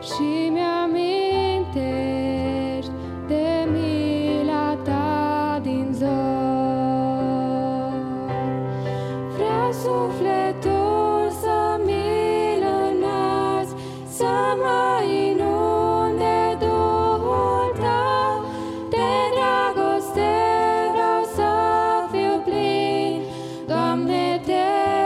și mi-amintești de mila ta din zor. Vreau sufletul să-mi-l înalți, să mă inunde Duhul tău. De dragoste vreau să fiu plin, Doamne, te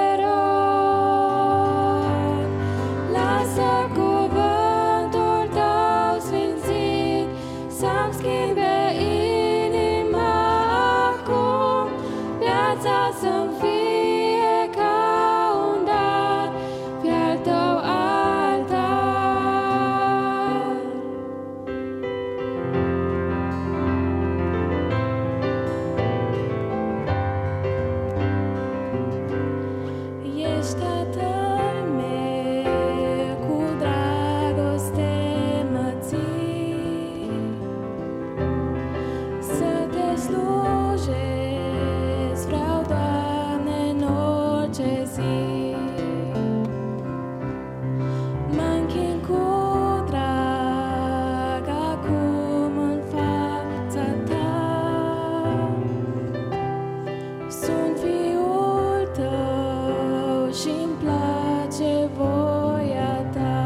rog. Lasă cuvântul tău sfințit să-mi schimbe inima acum, viața să-mi fie ca un dar pe al tău altar. Ești Tatăl meu, cu dragoste mă ții, să te slujesc vreau, Doamne, în orice zi. Mă închin cu drag acum în fața ta. Sunt fiul tău și-mi place voia ta.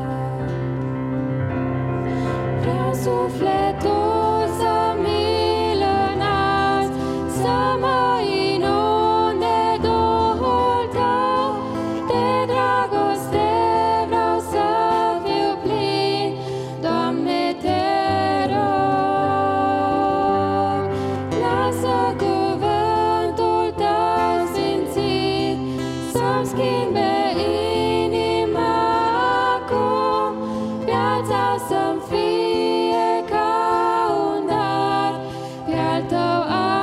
Vreau sufletul să-mi-l înalți, să mă inunde Duhul tău. De dragoste vreau să fiu plin, Doamne, te rog. Lasă cuvântul tău sfințit să-mi schimbe inima acum, viața să-mi fie ca un dar pe al tău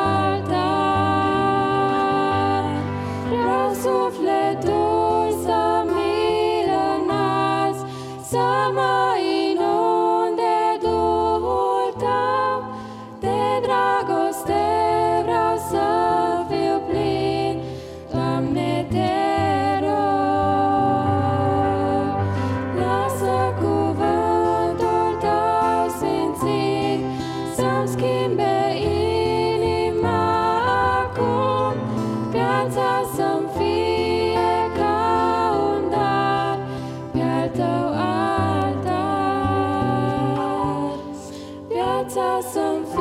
altar. Vreau sufletul să-mi-l înalți, să mă inunde Duhul tău. De dragoste vreau să fiu plin, Doamne, te rog. Lasă cuvântul tău sfințit să-mi schimbe inima acum, viața să-mi fie ca un dar pe al tău altar. Viața să-mi